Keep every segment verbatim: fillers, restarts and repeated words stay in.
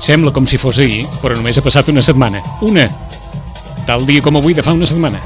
Sembla com si fos ahir, però només ha passat una setmana. Una! Tal dia com avui de fa una setmana.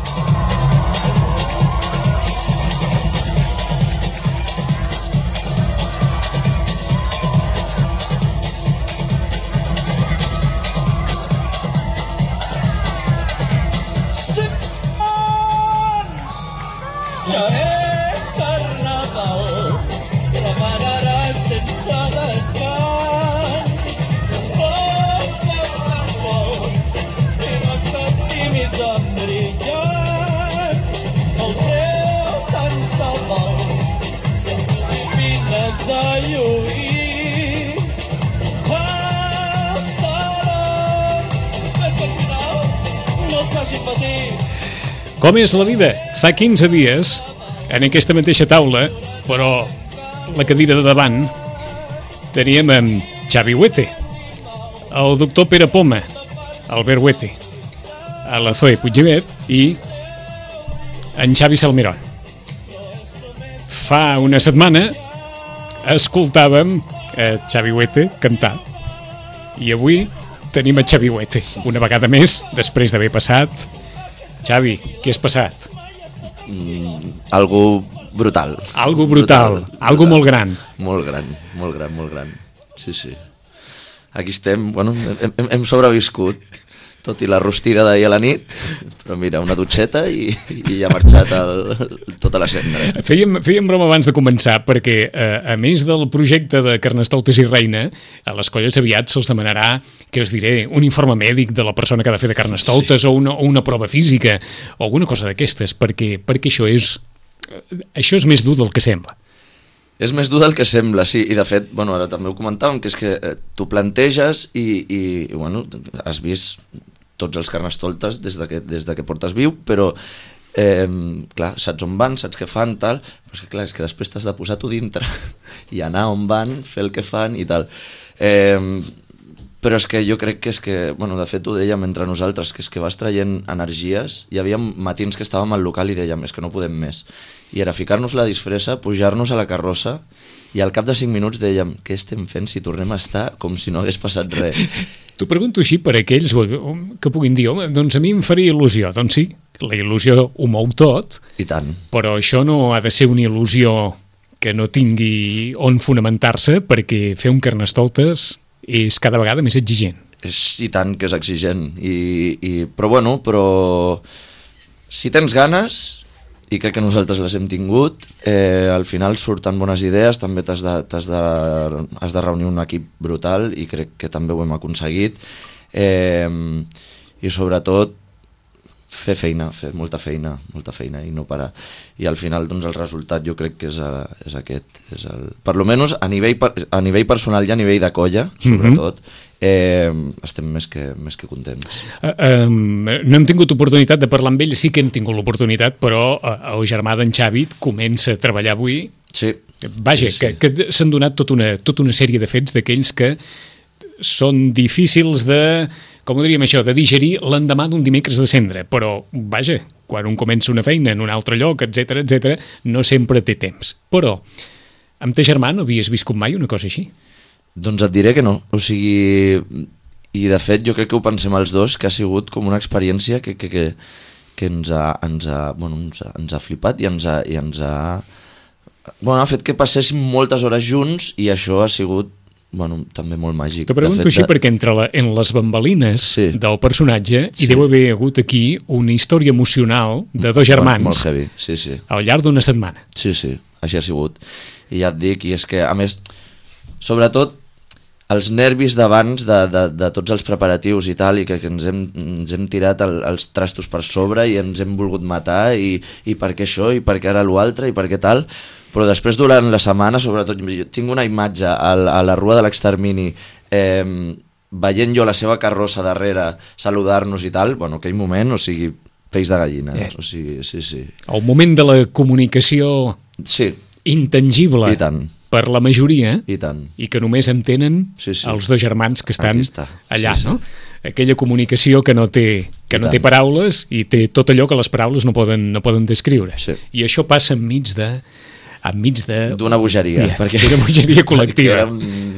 Com és la vida? Fa quinze dies, en aquesta mateixa taula, però la cadira de davant, teníem en Xavi Huete, el doctor Pere Poma, Albert Huete, a la Zoe Puigdevet i en Xavi Salmerón. Fa una setmana escoltàvem a Xavi Huete cantar i avui tenim a Xavi Huete una vegada més, després d'haver passat. Xavi, què has passat? Mm, algo brutal. Algo brutal, brutal algo brutal. Molt gran. Molt gran, molt gran, molt gran. Sí, sí. Aquí estem, bueno, hem, hem sobreviscut, tot i la rostida d'ahir a la nit, però mira, una dutxeta i, i ja ha marxat el, tota la cendra. Fèiem, fèiem broma abans de començar, perquè eh, a més del projecte de Carnestoltes i Reina, a les colles aviat se'ls demanarà, que us diré, un informe mèdic de la persona que ha de fer de Carnestoltes, sí. o, una, o una prova física, o alguna cosa d'aquestes, perquè, perquè això és això és més dur del que sembla. És més dur del que sembla, sí, i de fet, bueno, ara també ho comentàvem, que és que eh, tu planteges i, i, i bueno, has vist tots els Carnestoltes des de que, des de que portes viu, però eh, clar, saps on van, saps què fan, tal, però és que clar, és que després t'has de posar tu dintre i anar on van, fer el que fan i tal. Eh, però és que jo crec que és que, bueno, de fet ho dèiem entre nosaltres, que és que vas traient energies. Hi havia matins que estàvem al local i dèiem, és que no podem més. I era ficar-nos la disfressa, pujar-nos a la carrossa i al cap de cinc minuts dèiem, què estem fent si tornem a estar com si no hagués passat res? T'ho pregunto així per aquells que puguin dir, home, doncs a mi em faria il·lusió. Doncs sí, la il·lusió ho mou tot. I tant. Però això no ha de ser una il·lusió que no tingui on fonamentar-se, perquè fer un Carnestoltes és cada vegada més exigent. És, i tant que és exigent. I, i, però bueno, però si tens ganes, i crec que nosaltres les hem tingut, eh, al final surten bones idees, també t'has de, t'has de, has de reunir un equip brutal i crec que també ho hem aconseguit. Eh, I sobretot fer feina, fer molta feina, molta feina i no parar. I al final doncs, el resultat jo crec que és, a, és aquest. És el, per lo menos a nivell, a nivell personal i a nivell de colla, sobretot, mm-hmm. eh, estem més que, més que contents. Uh, um, no hem tingut oportunitat de parlar amb ell, sí que hem tingut l'oportunitat, però uh, el germà d'en Xavi comença a treballar avui. Sí. Vaja, sí, sí. que, que s'han donat tota una, tota una sèrie de fets d'aquells que són difícils de, com ho diríem això, de digerir l'endemà d'un dimecres de cendra, però, vaja, quan un comença una feina en un altre lloc, etcètera, etcètera, no sempre té temps. Però, amb ta germà no havies viscut mai una cosa així? Doncs et diré que no, o sigui, i de fet jo crec que ho pensem els dos, que ha sigut com una experiència que, que, que, que ens, ha, ens, ha, bueno, ens, ha, ens ha flipat i ens ha, i ens ha, bueno, ha fet que passéssim moltes hores junts i això ha sigut bueno, també molt màgic. Te pregunto així de... perquè entre la, en les bambalines sí. del personatge sí. hi deu haver hagut aquí una història emocional de dos germans molt, molt heavy. Sí, sí. al llarg d'una setmana. Sí, sí, així ha sigut. I ja et dic, i és que a més, sobretot els nervis d'abans de, de, de tots els preparatius i tal, i que, que ens, hem, ens hem tirat el, els trastos per sobre i ens hem volgut matar i, i per què això, i per què ara l'altre, i per què tal, però després durant la setmana, sobretot, jo tinc una imatge a, a la Rua de l'Extermini eh, veient jo la seva carrossa darrere saludar-nos i tal, bueno, aquell moment, o sigui, peix de gallina, eh. o sigui, sí, sí. El moment de la comunicació sí. intangible. I tant. Per la majoria, I tant. I que només entenen sí, sí. els dos germans que estan allà, sí, sí. no? Aquella comunicació que no té, que no té paraules i té tot allò que les paraules no poden, no poden descriure. Sí. I això passa enmig de... enmig de... d'una bogeria. Yeah, perquè... D'una bogeria col·lectiva. Perquè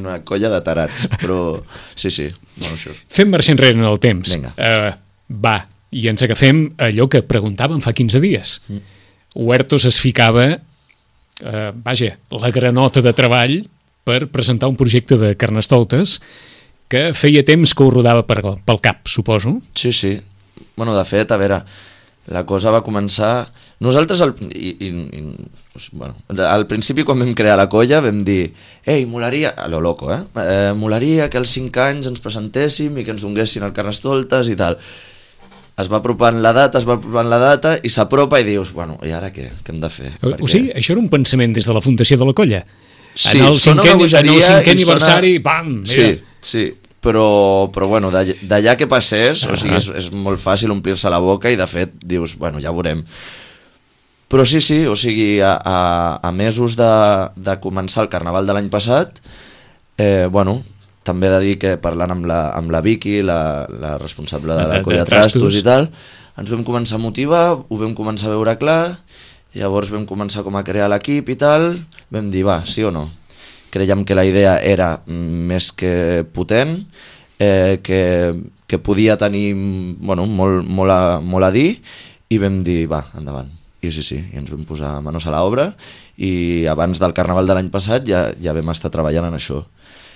una colla de tarats, però sí, sí, bueno, això. Fem marxa enrere en el temps. Vinga. Uh, va, i ens agafem allò que preguntàvem fa quinze dies. Mm. Huertos es ficava, uh, vaja, la granota de treball per presentar un projecte de Carnestoltes que feia temps que ho rodava per, pel cap, suposo. Sí, sí. Bueno, de fet, a veure, la cosa va començar... Nosaltres, al, i, i, i, doncs, bueno, al principi, quan vam crear la colla, vam dir ei, molaria, a lo loco, eh? eh molaria que als cinc anys ens presentéssim i que ens donguessin el Carnestoltes i tal. Es va apropant la data, es va apropant la data i s'apropa i dius, bueno, i ara què? Què hem de fer? O, Perquè... o sigui, això era un pensament des de la fundació de la colla? Sí, en el cinquè, en el cinquè aniversari, sona... bam! Mira. Sí, sí, però, però bueno, d'allà que passés, uh -huh. o sigui, és, és molt fàcil omplir-se la boca i de fet dius, bueno, ja veurem. Però sí, sí, o sigui, a, a, a mesos de, de començar el Carnaval de l'any passat, eh, bueno, també he de dir que parlant amb la, amb la Vicky, la, la responsable de la colla de Trastos i tal, ens vam començar a motivar, ho vam començar a veure clar. Llavors vam començar com a crear l'equip i tal, vam dir, va, sí o no? Creiem que la idea era més que potent, eh, que, que podia tenir bueno, molt, molt, a, molt a dir, i vam dir, va, endavant. I sí, sí, i ens vam posar manos a l'obra, i abans del Carnaval de l'any passat ja, ja vam estar treballant en això.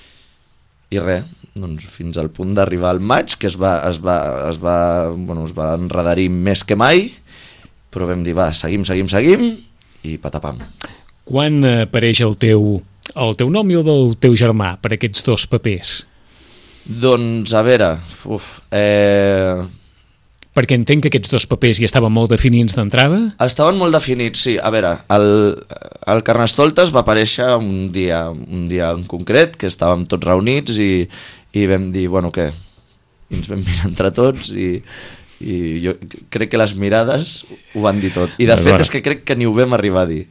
I res, doncs fins al punt d'arribar al maig, que es va, es va, es va, bueno, es va enredarir més que mai, però vam dir, va, seguim, seguim, seguim, i patapam. Quan apareix el teu, el teu nom i el del teu germà per aquests dos papers? Doncs, a veure, uf, eh... perquè entenc que aquests dos papers ja estaven molt definits d'entrada? Estaven molt definits, sí. A veure, el, el Carnestoltes va aparèixer un dia, un dia en concret, que estàvem tots reunits i, i vam dir, bueno, què? I ens vam mirar entre tots i... i jo crec que les mirades ho van dir tot, i de fet és que crec que ni ho vam arribar a dir,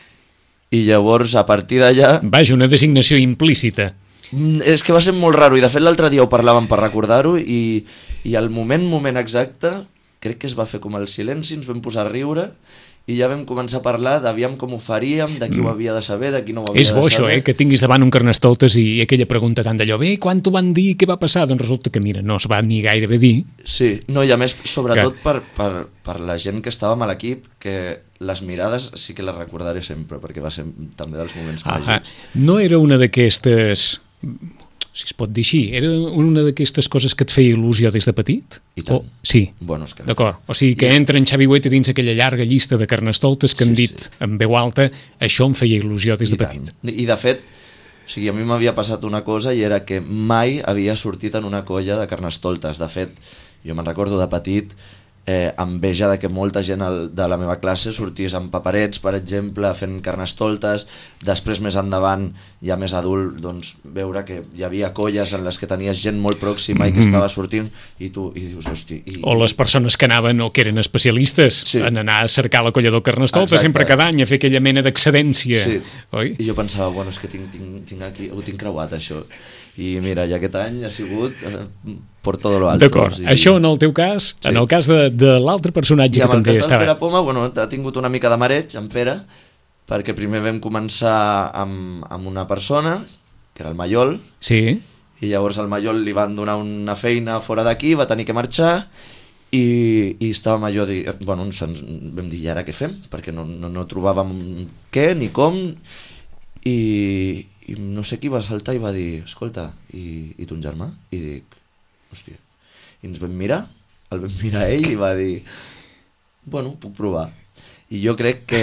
i llavors a partir d'allà... Vaja, una designació implícita. És que va ser molt raro, i de fet l'altre dia ho parlàvem per recordar-ho, i, i al moment, moment exacte, crec que es va fer com el silenci, ens vam posar a riure, i ja vam començar a parlar d'aviam com ho faríem, de qui ho havia de saber, de qui no ho havia és bo, de saber. això, eh? Que tinguis davant un Carnestoltes i aquella pregunta tan d'allò, bé, quan t'ho van dir, què va passar? Doncs resulta que, mira, no es va ni gairebé dir. Sí, no, i a més, sobretot que... per, per, per la gent que estàvem a l'equip, que les mirades sí que les recordaré sempre, perquè va ser també dels moments màgics. No era una d'aquestes... si es pot dir així, era una d'aquestes coses que et feia il·lusió des de petit? I tant. O, sí, bueno, és que... d'acord. O sigui que I... entra en Xavi Huete dins aquella llarga llista de Carnestoltes que sí, han dit sí. en veu alta, això em feia il·lusió des I de petit. Tant. I de fet, o sigui, a mi m'havia passat una cosa i era que mai havia sortit en una colla de Carnestoltes. De fet, jo me'n recordo de petit eh, enveja de que molta gent al, de la meva classe sortís amb paperets, per exemple, fent Carnestoltes. Després, més endavant, ja més adult, doncs, veure que hi havia colles en les que tenies gent molt pròxima mm-hmm. i que estava sortint, i tu i dius, hosti... I, o les persones que anaven o que eren especialistes sí. en anar a cercar la colla del Carnestoltes sempre cada any, a fer aquella mena d'excedència. Sí. Oi? I jo pensava, bueno, és que tinc, tinc, tinc aquí, ho tinc creuat, això. I mira, i aquest any ha sigut eh, per tot lo alto. D'acord, i... això en el teu cas, sí. en el cas de, de l'altre personatge I que també estava... I amb el cas del Pere Poma, bueno, ha tingut una mica de mareig, en Pere, perquè primer vam començar amb, amb una persona, que era el Maiol, sí. i llavors al Maiol li van donar una feina fora d'aquí, va tenir que marxar, i, i estàvem allò, de, bueno, ens vam dir, i ara què fem? Perquè no, no, no trobàvem què ni com, i... i no sé qui va saltar i va dir, escolta, i, i ton germà? I dic, hòstia, i ens vam mirar, el vam mirar ell i va dir, bueno, puc provar. I jo crec que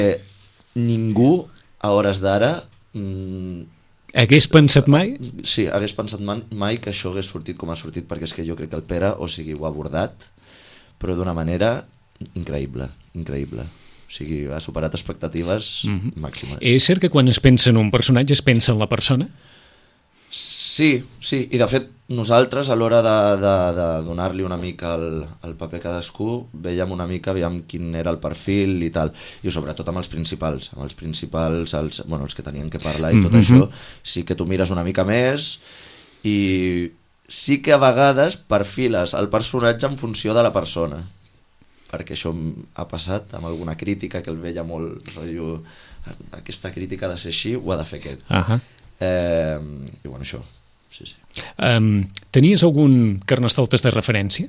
ningú a hores d'ara... Mmm, hagués pensat mai? Sí, hagués pensat mai que això hagués sortit com ha sortit, perquè és que jo crec que el Pere, o sigui, ho ha abordat, però d'una manera increïble, increïble. O sigui, ha superat expectatives mm-hmm. màximes. És cert que quan es pensa en un personatge es pensa en la persona? Sí, sí, i de fet nosaltres a l'hora de, de, de donar-li una mica el, el paper a cadascú veiem una mica, veiem quin era el perfil i tal, i sobretot amb els principals amb els principals, els, bueno, els que tenien que parlar i tot mm-hmm. això, sí que tu mires una mica més i sí que a vegades perfiles el personatge en funció de la persona, perquè això ha passat amb alguna crítica que el veia molt rotllo, aquesta crítica ha de ser així, ho ha de fer aquest. Uh-huh. Eh, I bueno, això, sí, sí. Um, tenies algun carnestoltes de referència?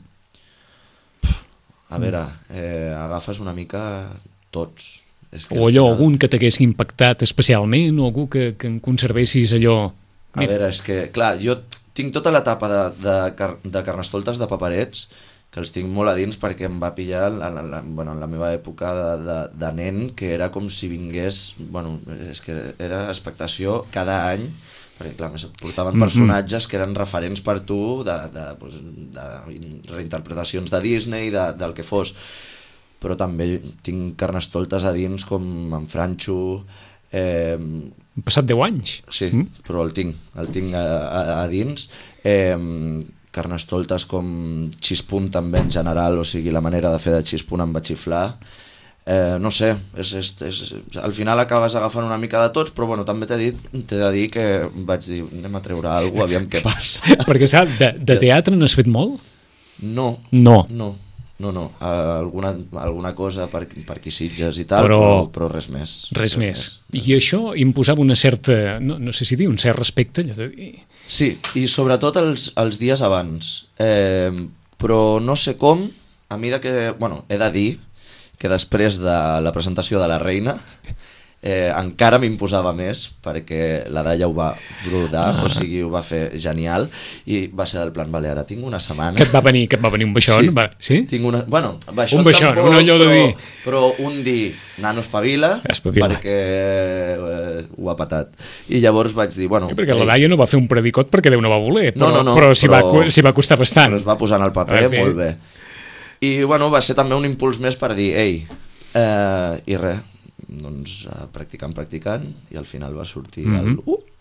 A veure, eh, agafes una mica tots. És que O allò, final... algun que t'hagués impactat especialment, o algú que, que en conservessis allò... A veure, és que, clar, jo tinc tota l'etapa de, de, car de carnestoltes de paperets, que els tinc molt a dins perquè em va pillar en la, la, bueno, en la meva època de, de, de nen, que era com si vingués... Bueno, és que era expectació cada any, perquè clar, més et portaven personatges que eren referents per tu de, de, pues, de reinterpretacions de Disney, de, del que fos, però també tinc carnestoltes a dins com en Franxo. eh, Han passat deu anys. sí, mm? però el tinc el tinc a, a, a dins. eh, carnestoltes com Xispunt també en general, o sigui, la manera de fer de Xispunt em va xiflar. Eh, no sé, és, és, és, al final acabes agafant una mica de tots, però bueno, també t'he dit, t'he de dir que vaig dir, anem a treure alguna cosa, aviam què passa. Perquè saps, de, de teatre n'has fet molt? No, No. no, no, no. Uh, alguna, alguna cosa per, per aquí Sitges i tal, Però- però, però res més. Res més. I això imposava una certa, no, no sé si dir, un cert respecte, allò de dir... Sí, i sobretot els, els dies abans. Eh, però no sé com, a mida que... Bueno, he de dir que després de la presentació de la Reina eh, encara m'imposava més, perquè la Dalla ho va brodar, ah. o sigui, ho va fer genial, i va ser del plan, vale, ara tinc una setmana... Que et va venir, que et va venir un baixón? Sí, Va, sí? tinc una... Bueno, baixón Un baixón, tampoc, un allò de però, dir- però un dir, nano espavila, Espavila. perquè eh, ho ha patat. I llavors vaig dir, bueno... Sí, perquè la ei, Daia no va fer un predicot perquè Déu no va voler, però, No, no, no, però s'hi va, però- s'hi va costar bastant. Però es va posar en el paper, Ah, bé. molt bé. I bueno, va ser també un impuls més per dir, ei, eh, i res, doncs eh, practicant, practicant, i al final va sortir mm -hmm. el...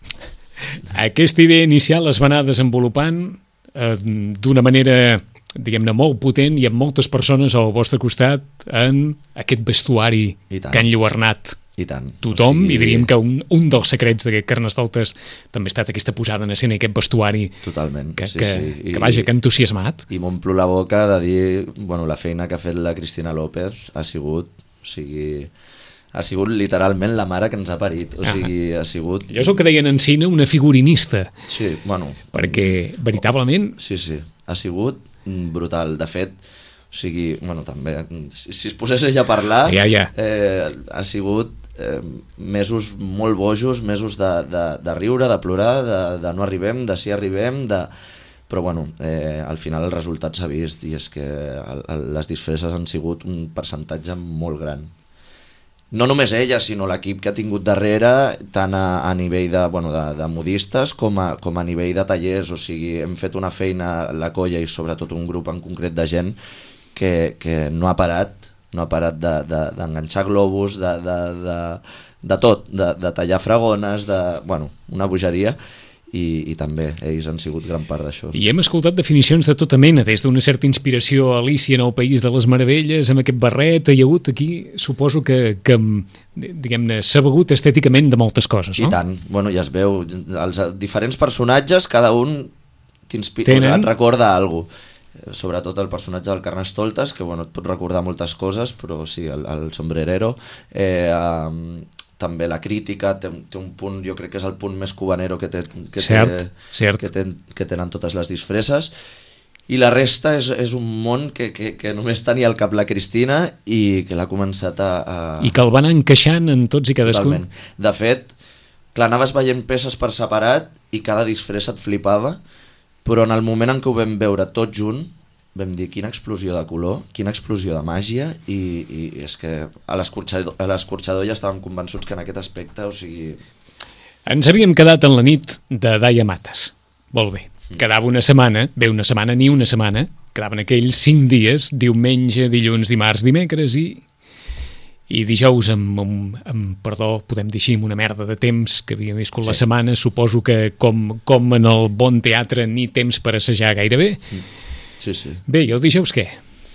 Uh! Aquesta idea inicial es va anar desenvolupant eh, d'una manera, diguem-ne, molt potent i amb moltes persones al vostre costat en aquest vestuari I tant. que han lluernat I tant. tothom, O sigui, i diríem que un, un dels secrets d'aquest Carnestoltes també ha estat aquesta posada en escena i aquest vestuari Totalment, que, sí, que, sí. I, que vaja, que ha entusiasmat. I m'omplo la boca de dir, bueno, la feina que ha fet la Cristina López ha sigut, o sigui, ha sigut literalment la mare que ens ha parit, o sigui, ha sigut... Allò és el que deien en cine una figurinista, Sí, bueno... perquè veritablement Sí, sí, ha sigut brutal. De fet, o sigui, bueno, també, si, si es posés ella a parlar, Ja, ja. Eh, ha sigut eh, mesos molt bojos, mesos de, de, de riure, de plorar, de, de no arribem, de si arribem, de... Però bueno, eh, al final el resultat s'ha vist i és que el, el, les disfresses han sigut un percentatge molt gran. No només ella, sinó l'equip que ha tingut darrere, tant a, a nivell de, bueno, de, de modistes com a, com a nivell de tallers. O sigui, hem fet una feina, la colla i sobretot un grup en concret de gent que, que no ha parat, no ha parat d'enganxar de, de, globus, de, de, de, de tot, de, de tallar fragones, de, bueno, una bogeria. I, i també ells han sigut gran part d'això. I hem escoltat definicions de tota mena, des d'una certa inspiració a Alícia en el País de les Meravelles, amb aquest barret, hi ha hagut aquí, suposo que, que diguem-ne, s'ha begut estèticament de moltes coses, no? I tant, bueno, ja es veu, els diferents personatges, cada un Tenen... et recorda alguna cosa. Sobretot el personatge del Carnestoltes, que bueno, et pot recordar moltes coses, però sí, el, el sombrerero... Eh, um, també la crítica té, té un punt, jo crec que és el punt més cubanero que, té, que, cert, té, cert. que, ten, que tenen totes les disfresses, i la resta és, és un món que, que, que només tenia al cap la Cristina i que l'ha començat a, a... I que el van encaixant en tots i cadascun. Totalment. De fet, clar, anaves veient peces per separat i cada disfressa et flipava, però en el moment en què ho vam veure tot junt, vam dir quina explosió de color, quina explosió de màgia, i, i és que a l'escorxador, a l'escorxador ja estàvem convençuts que en aquest aspecte, o sigui... Ens havíem quedat en la nit de Daia Matas. Molt bé. Quedava una setmana, bé, una setmana, ni una setmana, quedaven aquells cinc dies, diumenge, dilluns, dimarts, dimecres i... i dijous, amb, amb, amb, perdó, podem dir així, amb una merda de temps que havíem viscut sí. la setmana, suposo que com, com en el bon teatre ni temps per assajar gairebé. Mm. Sí, sí. Bé, i el dijous què?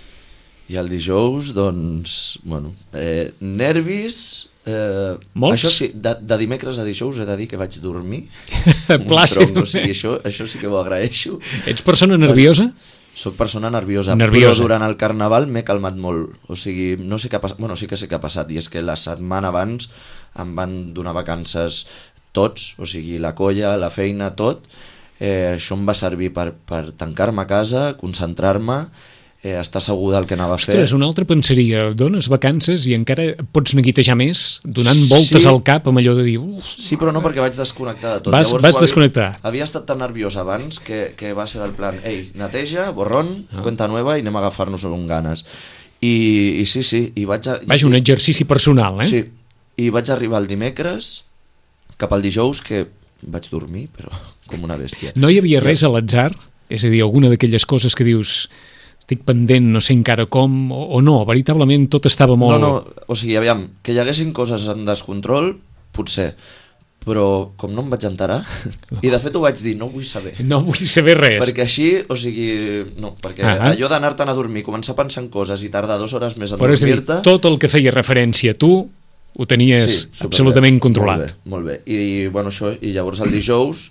I el dijous, doncs, bueno, eh, nervis... Eh, Molts? Això sí, de, de dimecres a dijous he de dir que vaig dormir. Plàcid. Tronc, o sigui, això, això sí que ho agraeixo. Ets persona nerviosa? Soc persona nerviosa, nerviosa, però durant el Carnaval m'he calmat molt. O sigui, no sé què ha passat, bueno, sí que sé què ha passat, i és que la setmana abans em van donar vacances tots, o sigui, la colla, la feina, tot. Eh, això em va servir per, per tancar-me a casa, concentrar-me, eh, estar segur del que anava a fer. Ostres, un altre pensaria, dones vacances i encara pots neguitejar més, donant voltes Sí. al cap amb allò de dir... Uf, Sí, però no, perquè vaig desconnectar de tot. Vas- Llavors, vas ho havia- desconnectar. Havia estat tan nerviós abans que, que va ser del plan, ei, neteja, borrón, ah. cuenta nueva i anem a agafar-nos amb ganes. I, i sí, sí, i vaig... A, vaja, un exercici personal, eh? Sí, i vaig arribar el dimecres, cap al dijous, que vaig dormir, però com una bèstia. No hi havia res a l'atzar? És a dir, alguna d'aquelles coses que dius estic pendent, no sé encara com, o, o no, veritablement tot estava molt... No, no, o sigui, aviam, que hi haguessin coses en descontrol, potser, però com no em vaig enterar, i de fet ho vaig dir, no vull saber. No vull saber res. Perquè així, o sigui, no, perquè Ah, ah. allò d'anar-te'n a dormir, començar a pensar en coses i tardar dues hores més a Però és a dir, dormir-te... tot el que feia referència a tu ho tenies Sí, superbé, absolutament controlat. Molt bé, molt bé. I, bueno, això, i llavors el dijous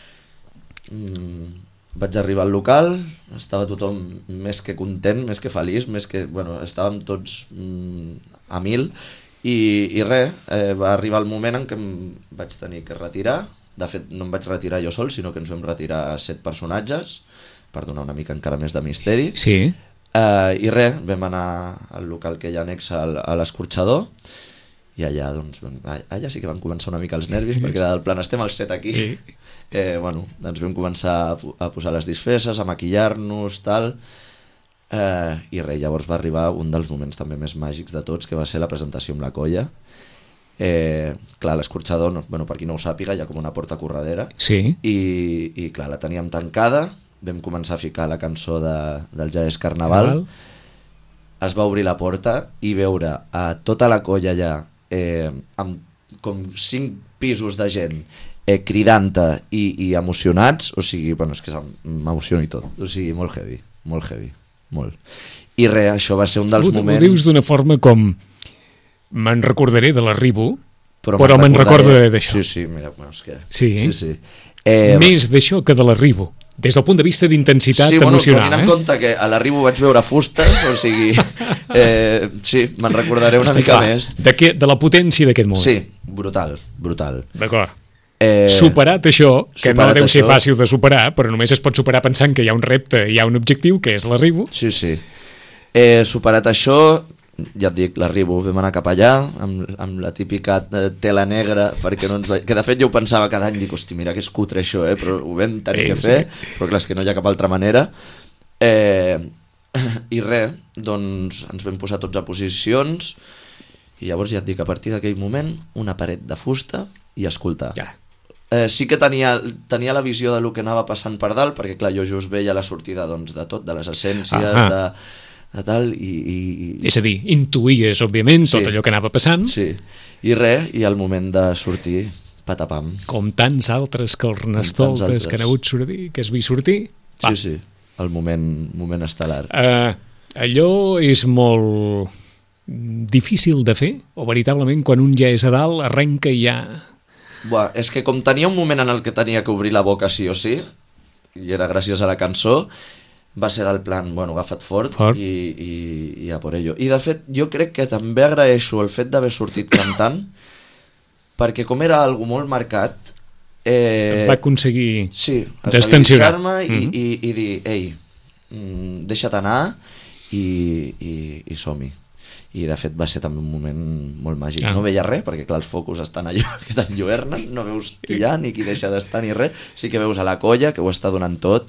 mmm, vaig arribar al local, estava tothom més que content, més que feliç, més que, bueno, estàvem tots mmm, a mil, i, i res, eh, va arribar el moment en què em vaig tenir que retirar. De fet, no em vaig retirar jo sol, sinó que ens vam retirar set personatges, per donar una mica encara més de misteri. Sí. Eh, I res, vam anar al local que hi ha annex al, a l'escorxador, i allà, doncs, allà sí que van començar una mica els nervis, perquè era del plan, estem als set aquí. Sí. Eh, bueno, doncs vam començar a, a posar les disfresses, a maquillar-nos, tal, eh, i res, llavors va arribar un dels moments també més màgics de tots, que va ser la presentació amb la colla. Eh, clar, l'escorxador, no, bueno, per qui no ho sàpiga, hi ha com una porta corredera, Sí. i, i clar, la teníem tancada, vam començar a ficar la cançó de, del Ja és Carnaval, Carnaval. es va obrir la porta i veure a tota la colla allà, eh, amb com cinc pisos de gent, eh, cridant-te i, i emocionats, o sigui, bueno, és que m'emociono i tot, o sigui, molt heavy, molt heavy, molt. I res, això va ser un dels Ho, moments... ho dius d'una forma com me'n recordaré de l'arribo, però, me'n me'n recordo recordaré- d'això. Sí, sí, mira, bueno, és que... Sí? sí, sí. Eh, Més d'això que de l'arribo, des del punt de vista d'intensitat sí, bueno, emocional. tenint en Eh? compte que a l'arribo vaig veure fustes, o sigui, eh, sí, me'n recordaré una Està mica clar, més. De, què, de la potència d'aquest moment. Sí, brutal, brutal. D'acord. Eh, Superat això, que no superat deu ser això. fàcil de superar, però només es pot superar pensant que hi ha un repte, hi ha un objectiu, que és l'arribo. Sí, sí. Eh, superat això, ja et dic, l'arribo, vam anar cap allà, amb, amb la típica eh, tela negra, perquè no ens va... que de fet jo ho pensava cada any, dic, hosti, mira que és cutre això, eh? Però ho vam tenir Sí, que fer, sí. però clar, és que no hi ha cap altra manera. Eh, I res, doncs ens vam posar tots a posicions, i llavors ja et dic, a partir d'aquell moment, una paret de fusta i escoltar. Ja. Eh, sí que tenia, tenia la visió de lo que anava passant per dalt, perquè clar, jo just veia la sortida doncs, de tot, de les essències, Ah, ah. de, de tal, i... i, i És a dir, intuïes, òbviament, tot Sí. allò que anava passant, sí, i res, i al moment de sortir, patapam. com tants altres carnestoltes altres. que han hagut sortir, que has vist sortir. Va. Sí, sí, el moment, moment estel·lar. Uh, allò és molt difícil de fer? O veritablement, quan un ja és a dalt, arrenca i ja... Buah, és que com tenia un moment en el que tenia que obrir la boca sí o sí, i era gràcies a la cançó, va ser del plan, bueno, agafa't fort, Fort. i, i, i a por ello. I de fet, jo crec que també agraeixo el fet d'haver sortit cantant, perquè com era algo molt marcat, eh, Va aconseguir... sí, destensionar. estabilitzar-me i, Mhm. i, i dir, ei, mm, deixa't anar i, i, i som-hi. I de fet va ser també un moment molt màgic. Ah. No veia res, perquè clar, els focus estan allò que t'enlluernen, no veus qui hi ha ni qui deixa d'estar ni res, sí que veus a la colla que ho està donant tot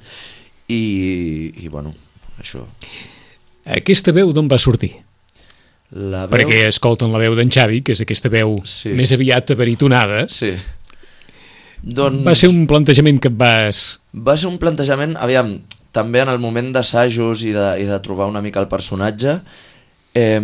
i, i bueno, això. Aquesta veu d'on va sortir? La veu... Perquè escolten la veu d'en Xavi, que és aquesta veu Sí. més aviat aberitonada. Sí. Doncs... Va ser un plantejament que et vas... Va ser un plantejament, aviam, també en el moment d'assajos i, de, i de trobar una mica el personatge, eh,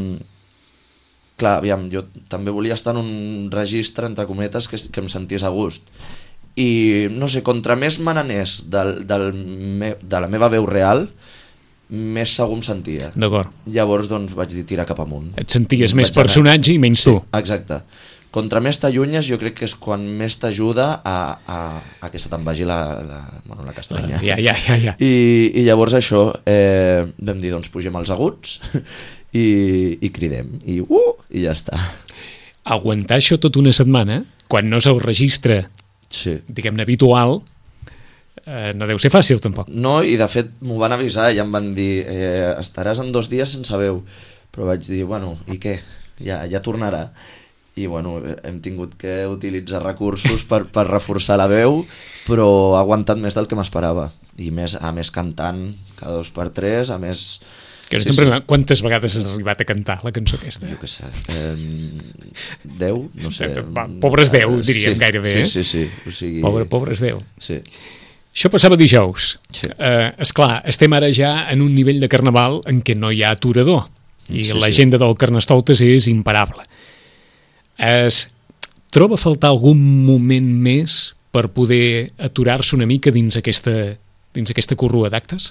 clar, aviam, jo també volia estar en un registre, entre cometes, que, que em sentés a gust. I, no sé, contra més me n'anés del, del me, de la meva veu real, més segur em sentia. D'acord. Llavors, doncs, vaig dir tirar cap amunt. Et senties Vaig més anar- personatge i menys Sí, tu. exacte. Contra més t'allunyes, jo crec que és quan més t'ajuda a, a, a que se te'n vagi la, la, bueno, la castanya. Ja, ja, ja, ja. I, i llavors això, eh, vam dir, doncs pugem els aguts i, i cridem, i uh, i ja està. Aguantar això tota una setmana, quan no és el registre, Sí. diguem-ne, habitual, eh, no deu ser fàcil, tampoc. No, i de fet m'ho van avisar i em van dir eh, estaràs en dos dies sense veu, però vaig dir, bueno, i què? Ja, ja tornarà. I bueno, hem tingut que utilitzar recursos per, per reforçar la veu, però ha aguantat més del que m'esperava. I més, a més cantant cada dos per tres, a més... Que sí, sí. Quantes vegades has arribat a cantar la cançó aquesta? Jo què sé, eh, deu, no sé. Pobres deu, diríem, sí, gairebé. Sí, sí, sí. O sigui... Pobre, pobres deu. Sí. Això passava dijous. Sí. Eh, esclar, estem ara ja en un nivell de carnaval en què no hi ha aturador i sí, l'agenda sí. del Carnestoltes és imparable. Es troba a faltar algun moment més per poder aturar-se una mica dins aquesta, dins aquesta corrua d'actes?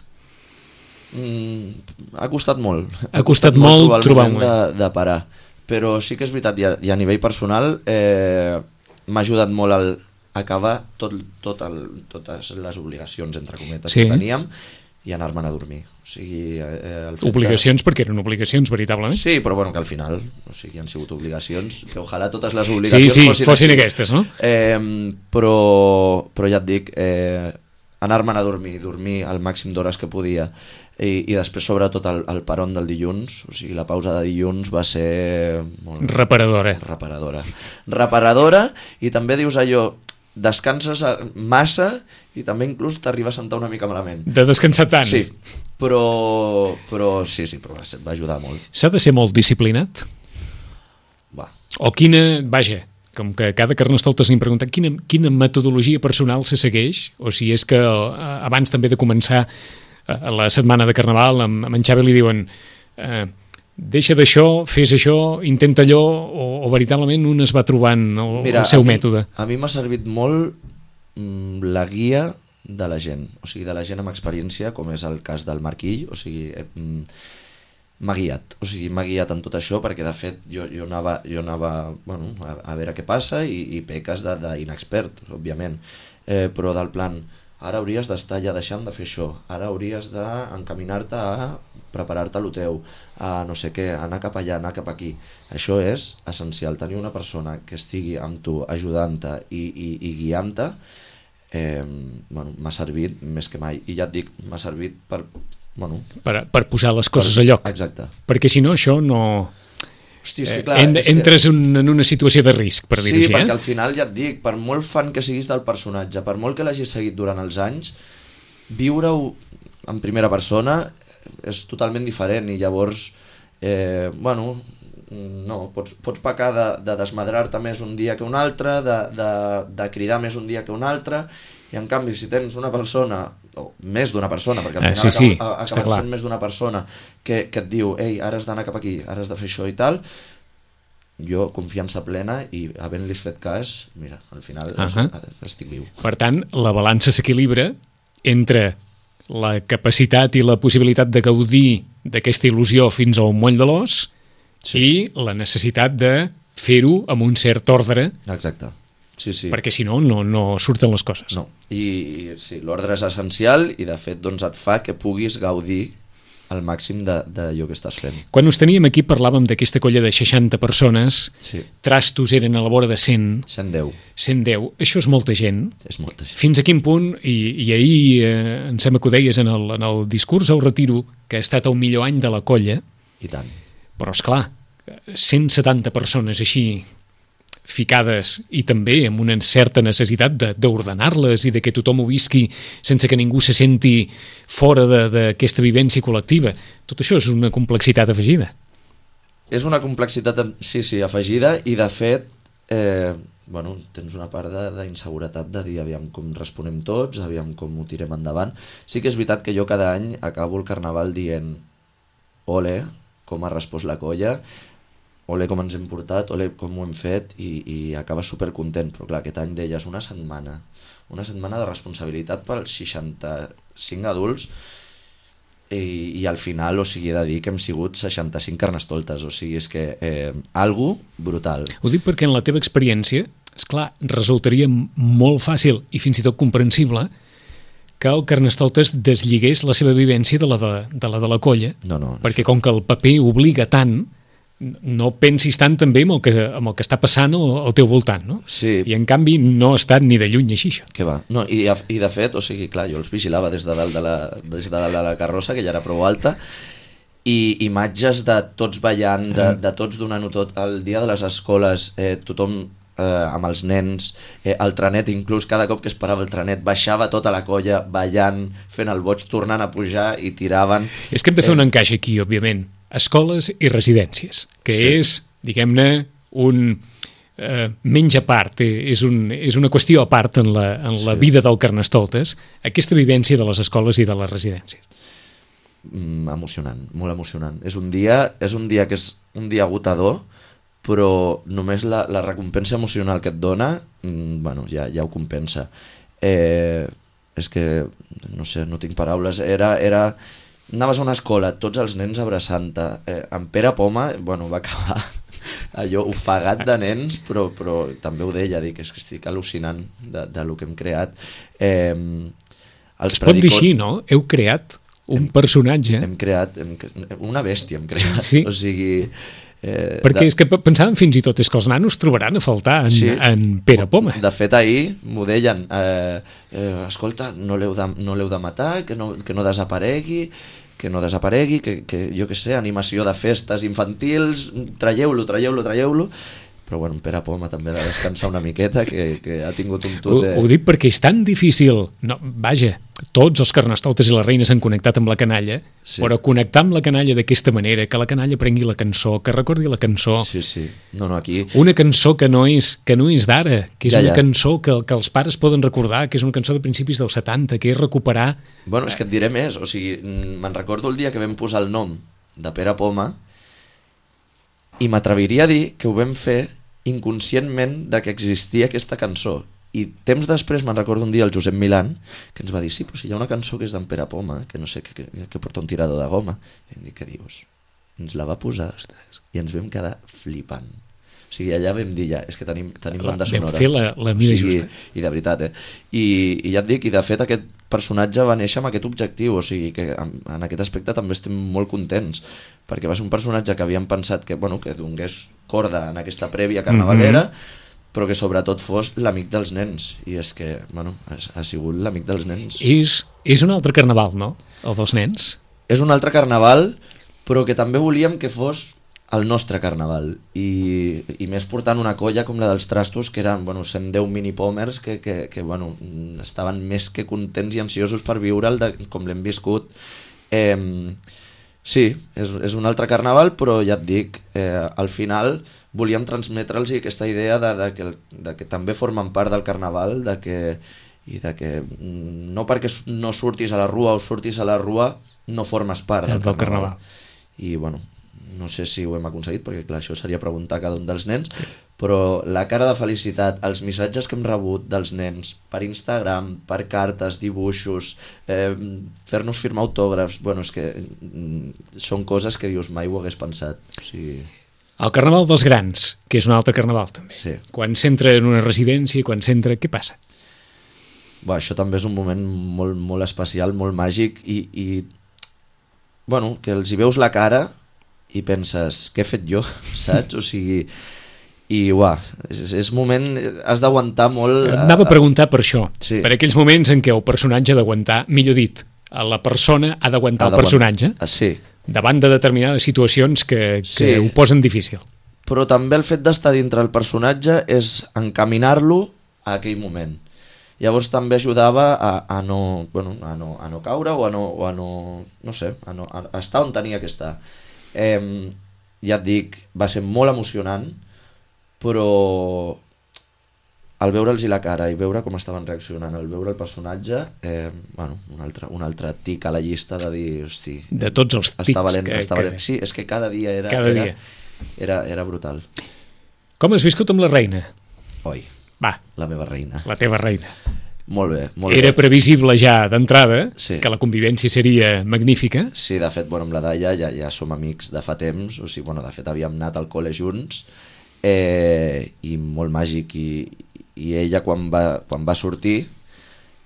Mm, ha costat molt. Ha, ha costat, costat molt, molt trobar un moment de, de parar. Però sí que és veritat, i a, i a nivell personal eh, m'ha ajudat molt el acabar tot, tot el, totes les obligacions, entre cometes, sí. que teníem i anar-me'n a dormir. O sigui, eh, el obligacions que... perquè eren obligacions, veritablement? Sí, però bueno, que al final o sigui, han sigut obligacions, que ojalà totes les obligacions sí, sí, fossin, fossin aquestes, no? Eh, però, però ja et dic, eh, anar-me'n a dormir, dormir el màxim d'hores que podia, i, i després sobretot el, el peron del dilluns, o sigui, la pausa de dilluns va ser... Molt... Reparadora. Reparadora. Reparadora, i també dius allò, descanses massa i també inclús t'arriba a sentar una mica malament. De descansar tant? Sí, però, però sí, sí, però va, va ajudar molt. S'ha de ser molt disciplinat? Va. O quina, vaja, com que cada Carnestoltes li hem preguntat, quina, quina metodologia personal se segueix? O si és que eh, abans també de començar eh, la setmana de Carnaval, amb, amb en Xavi li diuen... Eh, deixa d'això, fes això, intenta allò, o, o veritablement un es va trobant el, Mira, el seu a mi, mètode? A mi m'ha servit molt mm, la guia de la gent, o sigui, de la gent amb experiència, com és el cas del Marquill, o sigui, eh, m'ha guiat, o sigui, m'ha guiat en tot això, perquè de fet jo, jo anava, jo anava bueno, a, a veure què passa i, i peques d'inexpert, òbviament, eh, però del plan, ara hauries d'estar ja deixant de fer això, ara hauries d'encaminar-te a preparar-te el teu, a no sé què, anar cap allà, anar cap aquí. Això és essencial, tenir una persona que estigui amb tu ajudant-te i, i, i guiant-te, eh, bueno, m'ha servit més que mai, i ja et dic, m'ha servit per, bueno, per, per posar les coses per, a lloc. Exacte. Perquè si no, això no... Hosti, és que clar, en, és entres que... un, en una situació de risc, per dir-ho sí, així. Sí, perquè eh? al final ja et dic, per molt fan que siguis del personatge, per molt que l'hagis seguit durant els anys, viure-ho en primera persona és totalment diferent i llavors, eh, bueno, no, pots, pots pecar de, de desmadrar-te més un dia que un altre, de, de, de cridar més un dia que un altre, i en canvi si tens una persona, o més d'una persona, perquè al final eh, sí, sí, acaba, acaba sent més d'una persona que, que et diu, ei, ara has d'anar cap aquí, ara has de fer això i tal, jo confiança plena i havent-los fet cas, mira, al final uh -huh. estic viu. Per tant, la balança s'equilibra entre la capacitat i la possibilitat de gaudir d'aquesta il·lusió fins al moll de l'os sí. i la necessitat de fer-ho amb un cert ordre. Exacte. Sí, sí. Perquè si no, no, no surten les coses. No, i, i sí, l'ordre és essencial i de fet doncs, et fa que puguis gaudir al màxim d'allò que estàs fent. Quan us teníem aquí parlàvem d'aquesta colla de seixanta persones, sí. Trastos eren a la vora de cent. cent deu. cent deu. Això és molta gent. És molta gent. Fins a quin punt, i, i ahir eh, em sembla que ho deies en el, en el discurs al retiro, que ha estat el millor any de la colla. I tant. Però esclar, cent setanta persones així ficades i també amb una certa necessitat d'ordenar-les i de que tothom ho visqui sense que ningú se senti fora d'aquesta vivència col·lectiva. Tot això és una complexitat afegida. És una complexitat, sí, sí, afegida i de fet, eh, bueno, tens una part d'inseguretat de, de dir aviam com responem tots, aviam com ho tirem endavant. Sí que és veritat que jo cada any acabo el Carnaval dient ole, com ha respost la colla, ole com ens hem portat, ole com ho hem fet i, i acabes supercontent, però clar, aquest any deies una setmana, una setmana de responsabilitat pels seixanta-cinc adults i, i al final, o sigui, he de dir que hem sigut seixanta-cinc carnestoltes, o sigui, és que eh, algo brutal. Ho dic perquè en la teva experiència, esclar, resultaria molt fàcil i fins i tot comprensible que el Carnestoltes deslligés la seva vivència de la de, de la, de la colla, no, no, perquè com que el paper obliga tant, no pensis tant també en el que, en el que està passant al, al teu voltant, no? Sí. I en canvi no ha estat ni de lluny així, això. Que va. No, i, I de fet, o sigui, clar, jo els vigilava des de dalt de la, des de dalt de la carrossa, que ja era prou alta, i imatges de tots ballant, de, de tots donant-ho tot. El dia de les escoles, eh, tothom eh, amb els nens, eh, el trenet, inclús cada cop que es parava el trenet, baixava tota la colla ballant, fent el boig, tornant a pujar i tiraven. És que hem de fer eh, un encaix aquí, òbviament. Escoles i residències, que sí. és, diguem-ne, un eh, menys a part, eh, és, un, és una qüestió a part en la, en la sí. vida del Carnestoltes, aquesta vivència de les escoles i de les residències. Mm, emocionant, molt emocionant. És un dia, és un dia que és un dia agotador, però només la, la recompensa emocional que et dona, mm, bueno, ja, ja ho compensa. Eh, és que, no sé, no tinc paraules, era... era anaves a una escola, tots els nens abraçant-te. Eh, en Pere Poma, bueno, va acabar allò ofegat de nens, però, però també ho deia, dic, és que estic al·lucinant de, de lo que hem creat. Eh, els es pot dir així, no? Heu creat un hem, personatge. Hem creat, hem, una bèstia hem creat, sí. o sigui... Eh, Perquè de... és que pensàvem fins i tot és que els nanos trobaran a faltar en, sí. en Pere Poma. De fet, ahir m'ho deien, eh, eh, escolta, no l'heu de, no l'heu de matar, que no, que no desaparegui, que no desaparegui, que, que jo què sé, animació de festes infantils, traieu-lo, traieu-lo, traieu-lo. Però bueno, Pere Poma també ha de descansar una miqueta, que, que ha tingut un tut... Ho, ho dic perquè és tan difícil. No, vaja, tots els Carnestoltes i les reines han connectat amb la canalla, sí. però connectar amb la canalla d'aquesta manera, que la canalla prengui la cançó, que recordi la cançó... Sí, sí. No, no, aquí... Una cançó que no és, que no és d'ara, que és ja, una ja. cançó que, que els pares poden recordar, que és una cançó de principis dels setanta, que és recuperar... Bueno, és que et diré més, o sigui, me'n recordo el dia que vam posar el nom de Pere Poma i m'atreviria a dir que ho vam fer inconscientment de que existia aquesta cançó. I temps després me'n recordo un dia el Josep Milán, que ens va dir, sí, però si hi ha una cançó que és d'en Pere Poma, que no sé, que, que, que porta un tirador de goma. I em dic, què dius? Ens la va posar i ens vam quedar flipant. O sigui, allà vam dir ja, és que tenim, tenim banda sonora. Vam fer la, la mida o sigui, justa. I de veritat, eh? I, I ja et dic, i de fet aquest personatge va néixer amb aquest objectiu, o sigui que en, en aquest aspecte també estem molt contents, perquè va ser un personatge que havíem pensat que, bueno, que donés corda en aquesta prèvia carnavalera, mm-hmm. però que sobretot fos l'amic dels nens, i és que, bueno, ha, ha sigut l'amic dels nens. És, és un altre carnaval, no?, el dels nens? És un altre carnaval, però que també volíem que fos el nostre carnaval, i, i més portant una colla com la dels Trastos, que eren, bueno, cent deu mini-pomers que, que, que bueno, estaven més que contents i ansiosos per viure'l de, com l'hem viscut. Eh, sí, és, és un altre carnaval, però ja et dic, eh, al final volíem transmetre'ls aquesta idea de, de, que, de que també formen part del carnaval, de que, i de que no perquè no surtis a la rua o surtis a la rua no formes part del, del carnaval. carnaval. I bueno, no sé si ho hem aconseguit, perquè clar, això seria preguntar a cada un dels nens, però la cara de felicitat, els missatges que hem rebut dels nens per Instagram, per cartes, dibuixos, eh, fer-nos firmar autògrafs, bueno, és que mm, són coses que dius mai ho hagués pensat. O sigui... El carnaval dels grans, que és un altre carnaval també. Sí. Quan s'entra en una residència, quan s'entra, què passa? Bé, això també és un moment molt, molt especial, molt màgic, i, i bueno, que els hi veus la cara i penses, què he fet jo, saps? O sigui, i uah, és, és moment, has d'aguantar molt... Anava a preguntar per això, sí. Per aquells moments en què el personatge ha d'aguantar, millor dit, la persona ha d'aguantar el personatge, ah, sí. davant de determinades situacions que, que sí. ho posen difícil. Però també el fet d'estar dintre el personatge és encaminar-lo a aquell moment. Llavors també ajudava a, a, no, bueno, a, no, a no caure o a no, o a no, no sé, a, no, a estar on tenia que estar. Eh, ja et dic, va ser molt emocionant, però al veure'ls la cara i veure com estaven reaccionant, al veure el personatge, eh, bueno, un altre, un altre tic a la llista de dir, hosti... De tots els tics valent, que, que... que... Sí, és que cada dia era, cada era, dia. Era, era brutal. Com has viscut amb la reina? Oi, va, la meva reina. La teva reina. Molt bé, molt Era bé. previsible ja d'entrada, sí. que la convivència seria magnífica. Sí, de fet, bueno, amb la Daia ja, ja som amics de fa temps, o sigui, bueno, de fet havíem anat al col·le junts, eh, i molt màgic, i, i ella quan va, quan va sortir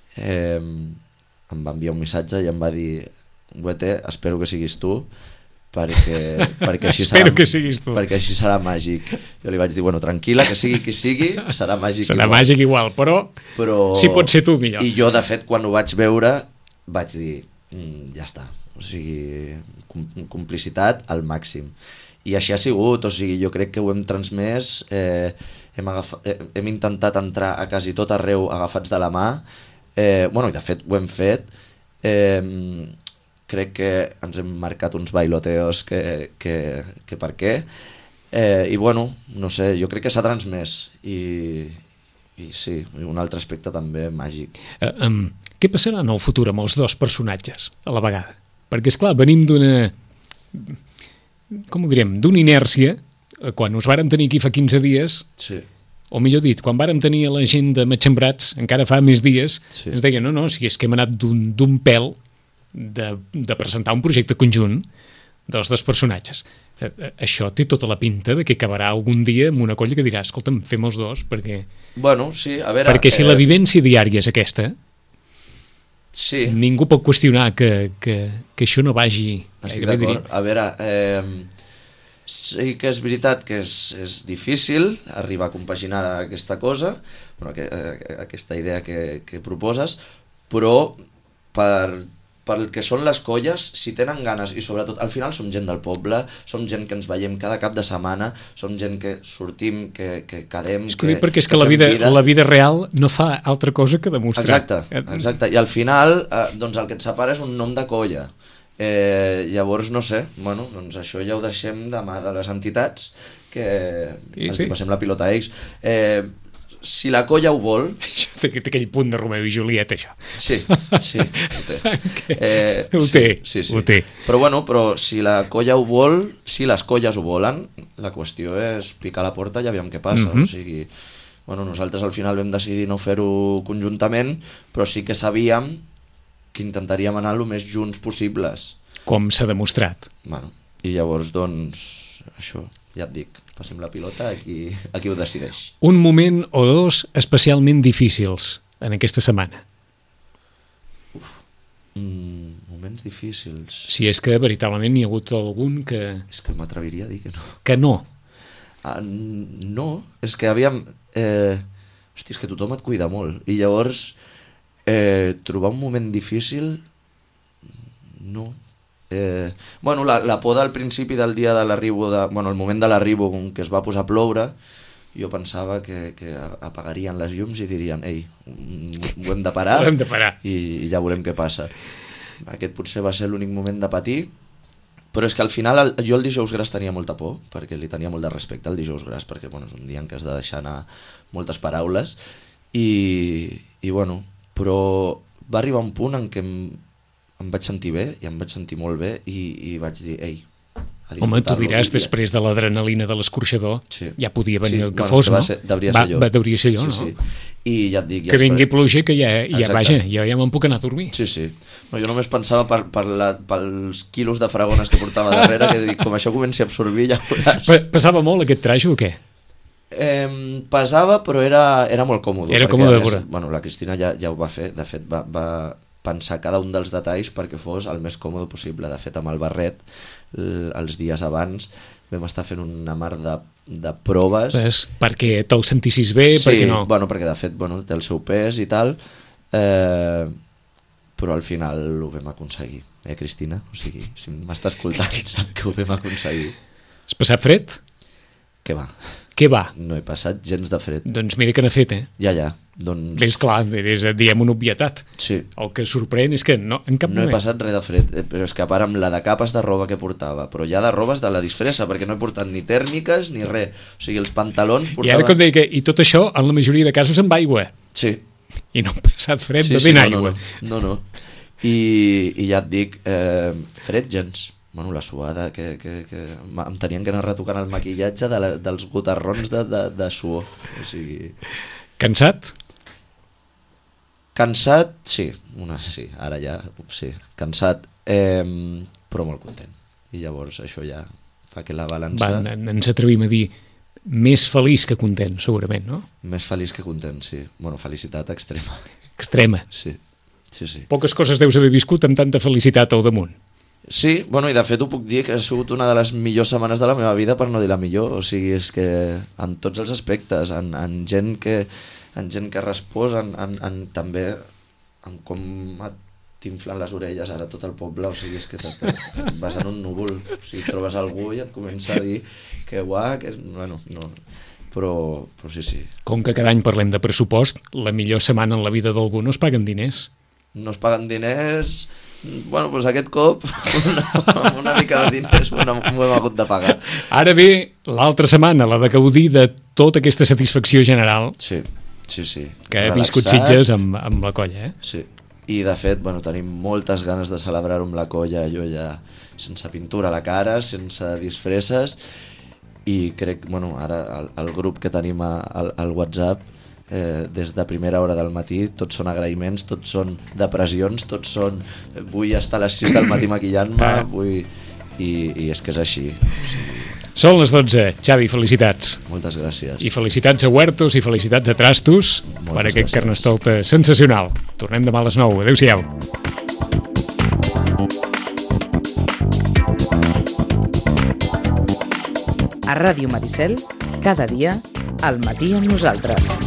eh, em va enviar un missatge i em va dir, Huete, espero que siguis tu, perquè, perquè, així Espero serà, que siguis tu. perquè així serà màgic. Jo li vaig dir, bueno, tranquil·la, que sigui qui sigui, serà màgic Serà igual. màgic igual, però, però si pot ser tu, millor. I jo, de fet, quan ho vaig veure, vaig dir, mm, ja està, o sigui, com, complicitat al màxim. I així ha sigut, o sigui, jo crec que ho hem transmès, eh, hem, agafat, eh, hem intentat entrar a quasi tot arreu agafats de la mà, eh, bueno, i de fet ho hem fet, eh, crec que ens hem marcat uns bailoteos que, que, que per què, eh, i bueno, no sé, jo crec que s'ha transmès i, i sí, un altre aspecte també màgic. Uh, um, què passarà en el futur amb els dos personatges a la vegada? Perquè, esclar, venim d'una, com ho direm, d'una inèrcia, quan us vàrem tenir aquí fa quinze dies, Sí. o millor dit, quan vàrem tenir la gent de Matxembrats, encara fa més dies, Sí. ens deien, no, no, si és que hem anat d'un d'un pèl de, de presentar un projecte conjunt dels dos personatges. Eh, eh, això té tota la pinta de que acabarà algun dia amb una colla que dirà, escolta'm, fem els dos, perquè, Bueno, sí, a veure... perquè si eh, la vivència diària és aquesta, Sí, ningú pot qüestionar que, que, que això no vagi... estic gairebé d'acord. A veure, eh, sí que és veritat que és, és difícil arribar a compaginar aquesta cosa, bueno, que, eh, aquesta idea que, que proposes, però per, pel que són les colles, si tenen ganes, i sobretot al final som gent del poble, som gent que ens veiem cada cap de setmana, som gent que sortim, que, que quedem... És que, que perquè és que, que la, vida, vida. la vida real no fa altra cosa que demostrar. Exacte, exacte. I al final, eh, doncs el que et separa és un nom de colla. Eh, llavors, no sé, bueno, doncs això ja ho deixem de mà de les entitats, que sí, ens sí. passem la pilota a ells. Eh, si la colla ho vol... Això té, té aquell punt de Romeu i Julieta, això. Sí, sí, ho té. Eh, ho té, sí, sí, ho sí. té. Però bueno, però si la colla ho vol, si les colles ho volen, la qüestió és picar la porta i aviam què passa. Mhm. O sigui, bueno, nosaltres al final vam decidir no fer-ho conjuntament, però sí que sabíem que intentaríem anar el més junts possibles. Com s'ha demostrat. Bueno, i llavors, doncs, això, ja et dic, passem la pilota a qui, a qui ho decideix. Un moment o dos especialment difícils en aquesta setmana. Mm, moments difícils... Si és que veritablement n'hi ha hagut algun que... És que m'atreviria a dir que no. Que no. Ah, no, és que aviam... Eh, hosti, és que tothom et cuida molt. I llavors, eh, trobar un moment difícil... No. Eh, bueno, la, la por del principi del dia de l'arribo, de, bueno, el moment de l'arribo, que es va posar a ploure, jo pensava que, que apagarien les llums i dirien, ei, ho hem de parar, Ho hem de parar. I, i ja veurem què passa. Aquest potser va ser l'únic moment de patir, però és que al final el, jo el dijous gras tenia molta por, perquè li tenia molt de respecte al dijous gras, perquè bueno, és un dia en què has de deixar anar moltes paraules, i, i bueno, però va arribar un punt en què em, em vaig sentir bé, i em vaig sentir molt bé, i, i vaig dir, ei, a disfrutar-lo. Home, tu diràs, I- després de l'adrenalina de l'escorxador, Sí. ja podia venir Sí, el que bueno, fos, és que va no? ser- devia va, ser jo. Va, devia ser jo, sí, no? Sí. I ja et dic... Ja Que vingui espero- pluja, que ja, ja Exacte. vaja, ja, ja me'n puc anar a dormir. Sí, sí. No, jo només pensava per, per la, pels quilos de fragones que portava darrere, que dic, com això comenci a absorbir, ja veuràs. Pa- Passava molt aquest traje o què? Eh, pesava, però era, era molt còmode. Era perquè, còmode a de més, veure. Bueno, la Cristina ja, ja ho va fer, de fet va, va pensar cada un dels detalls perquè fos el més còmode possible. De fet, amb el barret, l- els dies abans, vam estar fent una mar de, de proves. Pues, perquè te'l sentissis bé, sí, perquè no. bueno, perquè de fet bueno, té el seu pes i tal, eh, però al final ho vam aconseguir, eh, Cristina? O sigui, si m'està escoltant, sap que ho vam aconseguir. Has passat fred? Què va? Què va? No he passat gens de fred. Doncs mira que n'ha fet, eh? Ja, ja. Doncs... Bé, esclar, és, diem una obvietat. Sí. El que sorprèn és que no, en cap No he moment. passat res de fred, eh, però és que a part amb la de capes de roba que portava, però ja de robes de la disfressa, perquè no he portat ni tèrmiques ni res. O sigui, els pantalons I portava... ara com deia que, i tot això, en la majoria de casos, amb aigua. Sí. I no hem passat fred sí, bevent sí, no, aigua. No, no, no. no. I, I ja et dic, eh, fred gens. Bueno, la suada, que, que, que em tenien que anar retocant el maquillatge de la, dels gotarrons de, de, de suor. O sigui... Cansat? Cansat, sí, una, sí, ara ja, sí, cansat, eh, però molt content. I llavors això ja fa que la balança... Va, en- ens atrevim a dir més feliç que content, segurament, no? Més feliç que content, sí. Bueno, felicitat extrema. Extrema. Sí, sí, sí. Poques coses deus haver viscut amb tanta felicitat al damunt. Sí, bueno, i de fet ho puc dir que ha sigut una de les millors setmanes de la meva vida, per no dir la millor. O sigui, és que en tots els aspectes, en, en gent que en gent que respòs, en, en, en, també en com t'inflen les orelles ara tot el poble, o sigui, és que te, te, vas en un núvol, o sigui, trobes algú i et comença a dir que guà, que és... Bueno, no... Però, però sí, sí. Com que cada any parlem de pressupost, la millor setmana en la vida d'algú no es paguen diners. No es paguen diners... Bueno, doncs aquest cop una, una mica de diners m'ho hem hagut de pagar. Ara ve l'altra setmana, la de gaudir de tota aquesta satisfacció general. Sí, sí, sí. Que ha viscut Sitges amb, amb la colla, eh? Sí, i de fet, bueno, tenim moltes ganes de celebrar-ho amb la colla, jo ja sense pintura a la cara, sense disfresses, i crec, bueno, ara el, el grup que tenim a, al, al WhatsApp, Eh, des de primera hora del matí, tots són agraïments, tots són depressions, tots són vull estar a les sis del matí maquillant-me, vull... I, i és que és així. O sigui... Són les dotze. Xavi, felicitats. Moltes gràcies. I felicitats a Huertos i felicitats a Trastos. Moltes per aquest gràcies. Carnestolta sensacional. Tornem demà a les nou. Adéu-siau. A Ràdio Maricel, cada dia, al matí amb nosaltres.